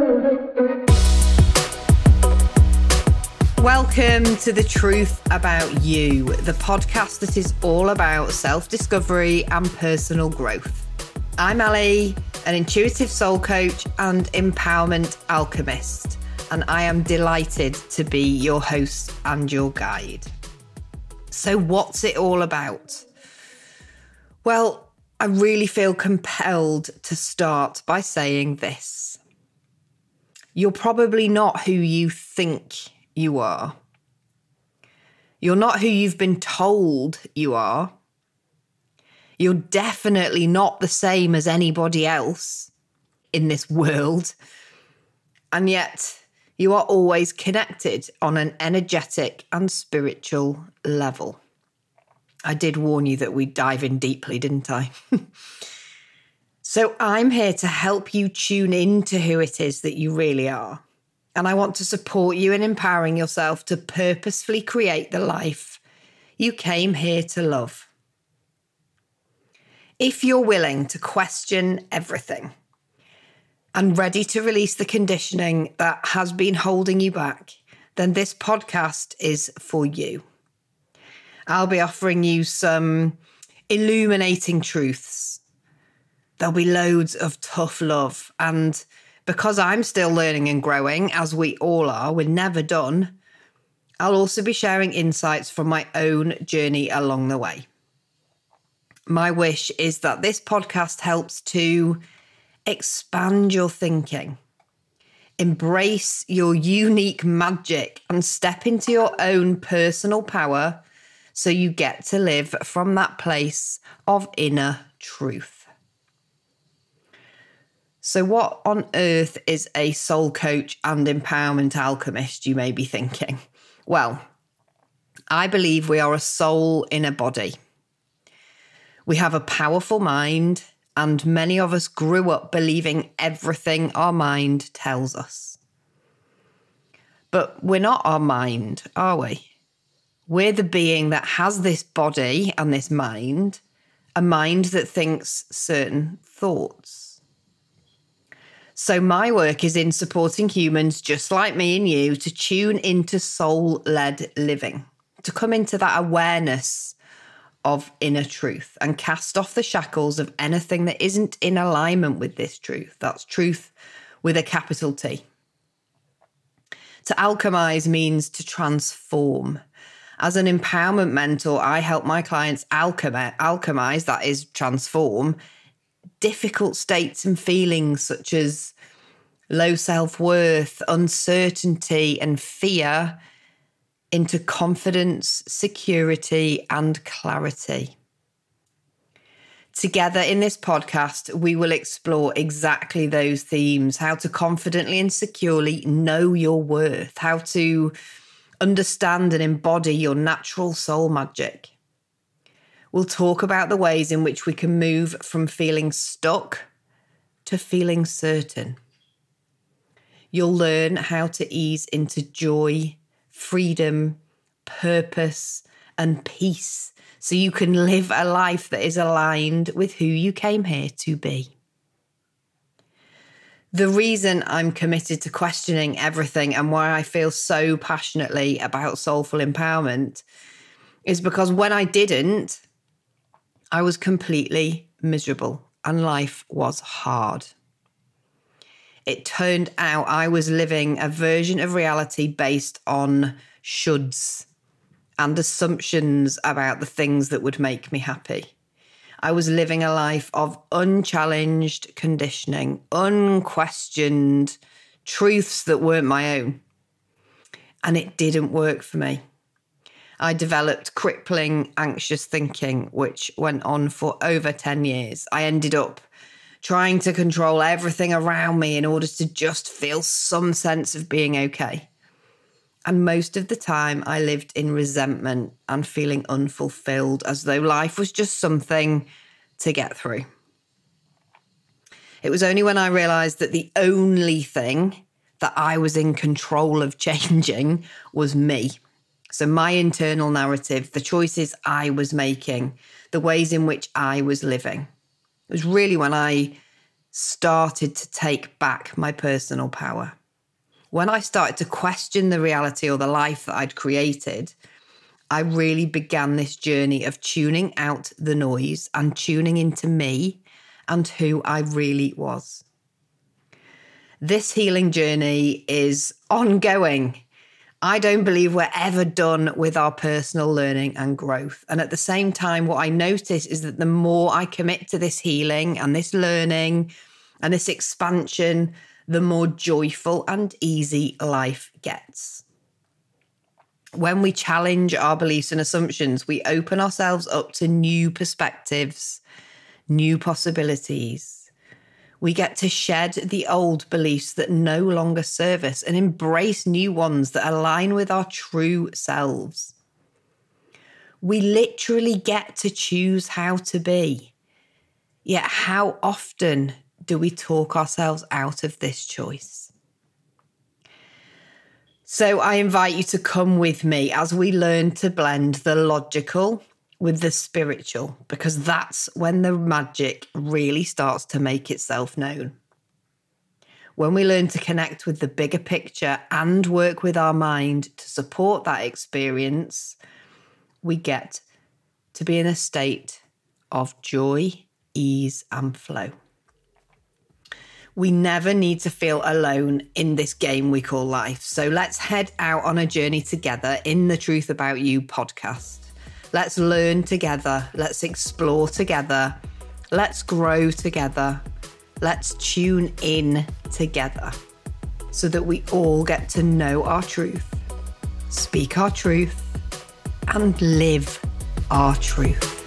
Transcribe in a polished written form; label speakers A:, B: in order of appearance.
A: Welcome to The Truth About You, the podcast that is all about self-discovery and personal growth. I'm Ellie, an intuitive soul coach and empowerment alchemist, and I am delighted to be your host and your guide. So what's it all about? Well, I really feel compelled to start by saying this. You're probably not who you think you are. You're not who you've been told you are. You're definitely not the same as anybody else in this world. And yet you are always connected on an energetic and spiritual level. I did warn you that we'd dive in deeply, didn't I? So I'm here to help you tune into who it is that you really are. And I want to support you in empowering yourself to purposefully create the life you came here to love. If you're willing to question everything and ready to release the conditioning that has been holding you back, then this podcast is for you. I'll be offering you some illuminating truths. There'll be loads of tough love, and because I'm still learning and growing, as we all are, we're never done, I'll also be sharing insights from my own journey along the way. My wish is that this podcast helps to expand your thinking, embrace your unique magic, and step into your own personal power so you get to live from that place of inner truth. So what on earth is a soul coach and empowerment alchemist, you may be thinking? Well, I believe we are a soul in a body. We have a powerful mind, and many of us grew up believing everything our mind tells us. But we're not our mind, are we? We're the being that has this body and this mind, a mind that thinks certain thoughts. So my work is in supporting humans just like me and you to tune into soul-led living, to come into that awareness of inner truth and cast off the shackles of anything that isn't in alignment with this truth. That's truth with a capital T. To alchemize means to transform. As an empowerment mentor, I help my clients alchemize, that is transform, difficult states and feelings such as low self-worth, uncertainty, and fear into confidence, security, and clarity. Together in this podcast, we will explore exactly those themes: how to confidently and securely know your worth, how to understand and embody your natural soul magic. We'll talk about the ways in which we can move from feeling stuck to feeling certain. You'll learn how to ease into joy, freedom, purpose, and peace so you can live a life that is aligned with who you came here to be. The reason I'm committed to questioning everything and why I feel so passionately about soulful empowerment is because when I didn't, I was completely miserable and life was hard. It turned out I was living a version of reality based on shoulds and assumptions about the things that would make me happy. I was living a life of unchallenged conditioning, unquestioned truths that weren't my own. And it didn't work for me. I developed crippling anxious thinking, which went on for over 10 years. I ended up trying to control everything around me in order to just feel some sense of being okay. And most of the time I lived in resentment and feeling unfulfilled, as though life was just something to get through. It was only when I realised that the only thing that I was in control of changing was me. So my internal narrative, the choices I was making, the ways in which I was living. It was really when I started to take back my personal power. When I started to question the reality or the life that I'd created, I really began this journey of tuning out the noise and tuning into me and who I really was. This healing journey is ongoing. I don't believe we're ever done with our personal learning and growth. And at the same time, what I notice is that the more I commit to this healing and this learning and this expansion, the more joyful and easy life gets. When we challenge our beliefs and assumptions, we open ourselves up to new perspectives, new possibilities. We get to shed the old beliefs that no longer serve us and embrace new ones that align with our true selves. We literally get to choose how to be. Yet how often do we talk ourselves out of this choice? So I invite you to come with me as we learn to blend the logical with the spiritual, because that's when the magic really starts to make itself known. When we learn to connect with the bigger picture and work with our mind to support that experience, we get to be in a state of joy, ease, and flow. We never need to feel alone in this game we call life. So let's head out on a journey together in the Truth About You podcast. Let's learn together. Let's explore together. Let's grow together. Let's tune in together so that we all get to know our truth, speak our truth, and live our truth.